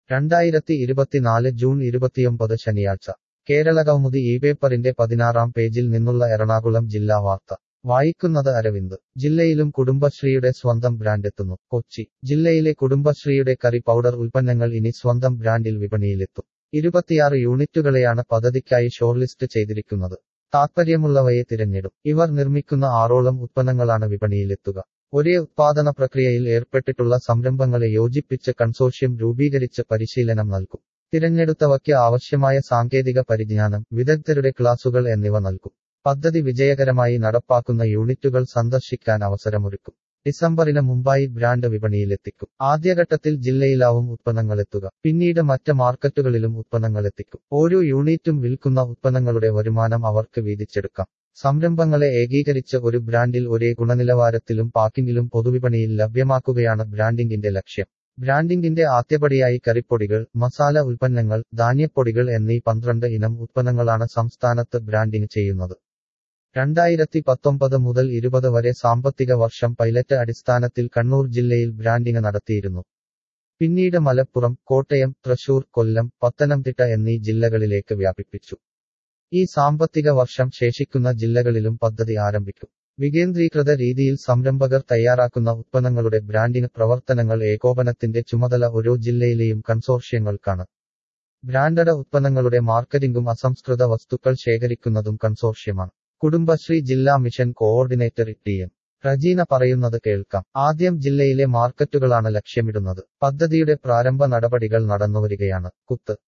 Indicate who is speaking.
Speaker 1: 2024 June 29 ശനിയാഴ്ച കേരളകൗമുദി ഈ പേപ്പറിന്റെ 16-ാം പേജിൽ നിന്നുള്ള എറണാകുളം ജില്ലാ വാർത്ത വായിക്കുന്നത് അരവിന്ദ്. ജില്ലയിലും കുടുംബശ്രീയുടെ സ്വന്തം ബ്രാൻഡെത്തുന്നു. കൊച്ചി ജില്ലയിലെ കുടുംബശ്രീയുടെ കറി പൗഡർ ഉൽപ്പന്നങ്ങൾ ഇനി സ്വന്തം ബ്രാൻഡിൽ വിപണിയിലെത്തും. 26 യൂണിറ്റുകളെയാണ് പദ്ധതിക്കായി ഷോർട്ട്ലിസ്റ്റ് ചെയ്തിരിക്കുന്നത്. താത്പര്യമുള്ളവയെ തിരഞ്ഞെടും. ഇവർ നിർമ്മിക്കുന്ന 6ഓളം ഉത്പന്നങ്ങളാണ് വിപണിയിലെത്തുക. ഒരേ ഉത്പാദന പ്രക്രിയയിൽ ഏർപ്പെട്ടിട്ടുള്ള സംരംഭങ്ങളെ യോജിപ്പിച്ച് കൺസോർഷ്യം രൂപീകരിച്ച് പരിശീലനം നൽകും. തിരഞ്ഞെടുത്തവയ്ക്ക് ആവശ്യമായ സാങ്കേതിക പരിജ്ഞാനം, വിദഗ്ധരുടെ ക്ലാസുകൾ എന്നിവ നൽകും. പദ്ധതി വിജയകരമായി നടപ്പാക്കുന്ന യൂണിറ്റുകൾ സന്ദർശിക്കാൻ അവസരമൊരുക്കും. ഡിസംബറിന് മുമ്പായി ബ്രാൻഡ് വിപണിയിലെത്തിക്കും. ആദ്യഘട്ടത്തിൽ ജില്ലയിലാവും ഉത്പന്നങ്ങളെത്തുക. പിന്നീട് മറ്റ് മാർക്കറ്റുകളിലും ഉത്പന്നങ്ങളെത്തിക്കും. ഓരോ യൂണിറ്റും വിൽക്കുന്ന ഉത്പന്നങ്ങളുടെ വരുമാനം അവർക്ക് വീതിച്ചെടുക്കാം. സംരംഭങ്ങളെ ഏകീകരിച്ച് ഒരു ബ്രാൻഡിൽ ഒരേ ഗുണനിലവാരത്തിലും പാക്കിങ്ങിലും പൊതുവിപണിയിൽ ലഭ്യമാക്കുകയാണ് ബ്രാൻഡിംഗിന്റെ ലക്ഷ്യം. ബ്രാൻഡിംഗിന്റെ ആദ്യപടിയായി കറിപ്പൊടികൾ, മസാല ഉൽപ്പന്നങ്ങൾ, ധാന്യപ്പൊടികൾ എന്നീ 12 ഇനം ഉത്പന്നങ്ങളാണ് സംസ്ഥാനത്ത് ബ്രാൻഡിംഗ് ചെയ്യുന്നത്. 2019 മുതൽ 20 വരെ സാമ്പത്തിക വർഷം പൈലറ്റ് അടിസ്ഥാനത്തിൽ കണ്ണൂർ ജില്ലയിൽ ബ്രാൻഡിംഗ് നടത്തിയിരുന്നു. പിന്നീട് മലപ്പുറം, കോട്ടയം, തൃശൂർ, കൊല്ലം, പത്തനംതിട്ട എന്നീ ജില്ലകളിലേക്ക് വ്യാപിപ്പിച്ചു. ഈ സാമ്പത്തിക വർഷം ശേഷിക്കുന്ന ജില്ലകളിലും പദ്ധതി ആരംഭിക്കും. വികേന്ദ്രീകൃത രീതിയിൽ സംരംഭകർ തയ്യാറാക്കുന്ന ഉത്പന്നങ്ങളുടെ ബ്രാൻഡിംഗ് പ്രവർത്തനങ്ങൾ ഏകോപനത്തിന്റെ ചുമതല ഓരോ ജില്ലയിലെയും കൺസോർഷ്യങ്ങൾക്കാണ്. ബ്രാൻഡഡ് ഉത്പന്നങ്ങളുടെ മാർക്കറ്റിംഗും അസംസ്കൃത വസ്തുക്കൾ ശേഖരിക്കുന്നതും കൺസോർഷ്യമാണ്. കുടുംബശ്രീ ജില്ലാ മിഷൻ കോഓർഡിനേറ്റർ ടി.എം. റജീന പറയുന്നത് കേൾക്കാം. ആദ്യം ജില്ലയിലെ മാർക്കറ്റുകളാണ് ലക്ഷ്യമിടുന്നത്. പദ്ധതിയുടെ പ്രാരംഭ നടപടികൾ നടന്നുവരികയാണ്. കുത്ത്